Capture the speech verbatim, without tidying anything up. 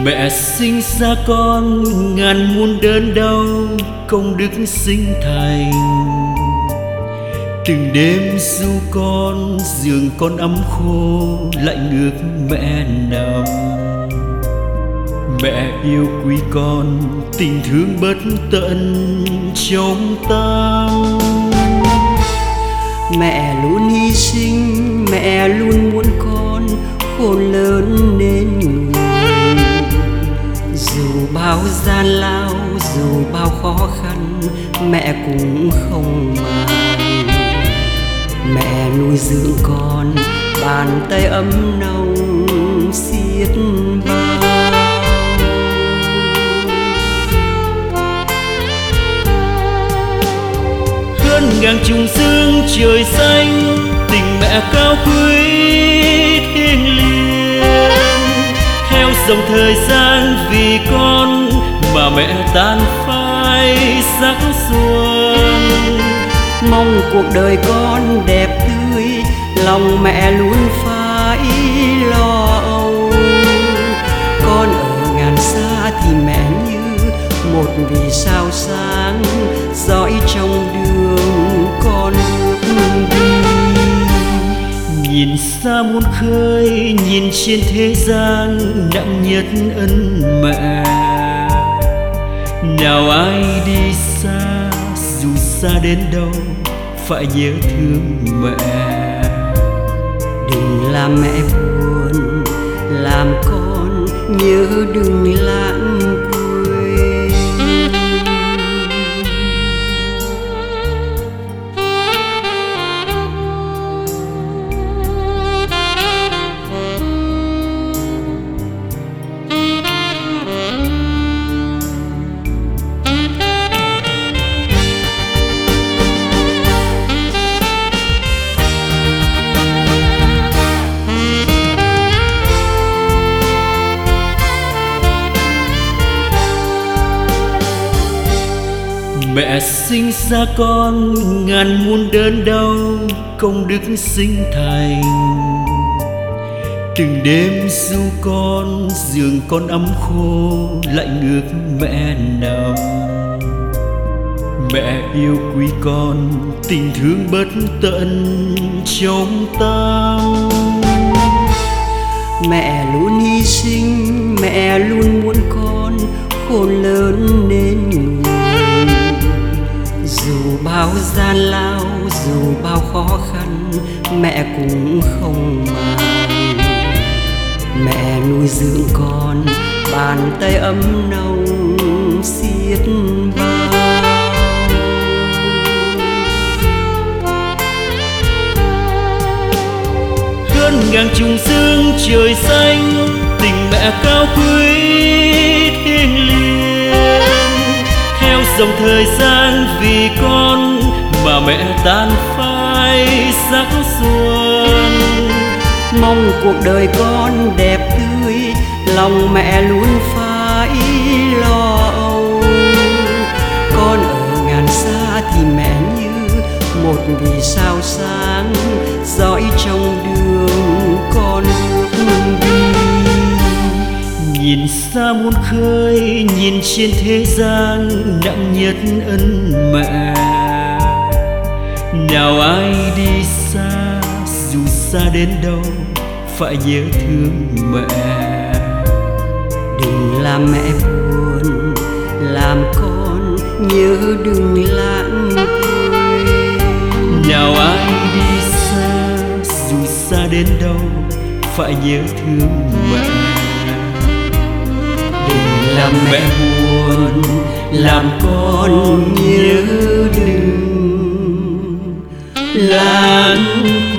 Mẹ sinh ra con ngàn muôn đớn đau, công đức sinh thành. Từng đêm ru con, giường con ấm khô, lạnh ngược mẹ nằm. Mẹ yêu quý con, tình thương bất tận trong tâm. Mẹ luôn hy sinh, mẹ luôn muốn con khôn lớn nên người. Dù bao gian lao, dù bao khó khăn, mẹ cũng không màng. Mẹ nuôi dưỡng con, bàn tay ấm nồng xiết bao. Hơn ngàn trùng dương trời xanh, tình mẹ cao quý thiêng liêng. Theo dòng thời gian vì con mà mẹ tan phai sắc xuân. Mong cuộc đời con đẹp tươi, lòng mẹ luôn phải lo âu. Con ở ngàn xa thì mẹ như một vì sao sáng dõi trong đường con bước đi. Nhìn xa muôn khơi, nhìn trên thế gian nặng nhất ân mẹ. Nào ai đi xa, dù xa đến đâu phải nhớ thương mẹ. Đừng làm mẹ buồn, làm con nhớ đừng lãng quên. Mẹ sinh ra con ngàn muôn đớn đau, công đức sinh thành. Từng đêm ru con, giường con ấm khô, lạnh ngược mẹ nằm. Mẹ yêu quý con, tình thương bất tận trong tâm. Mẹ luôn hy sinh, mẹ luôn muốn con khôn lớn nên người. Dù bao gian lao, dù bao khó khăn, mẹ cũng không màng. Mẹ nuôi dưỡng con, bàn tay ấm nồng xiết bao. Hơn ngàn trùng dương trời xanh, tình mẹ cao quý thiêng liêng. Theo dòng thời gian vì con mà mẹ tan phai sắc xuân. Mong cuộc đời con đẹp tươi, lòng mẹ luôn phải lo âu. Con ở ngàn xa thì mẹ như một vì sao sáng dõi trong đường con bước đi. Nhìn xa muôn khơi, nhìn trên thế gian nặng nhất ân mẹ. Nào ai đi xa, dù xa đến đâu phải nhớ thương mẹ. Đừng làm mẹ buồn, làm con nhớ đừng lãng quên. Nào ai đi xa, dù xa đến đâu phải nhớ thương mẹ. Đừng làm mẹ buồn, làm con nhớ đừng lãng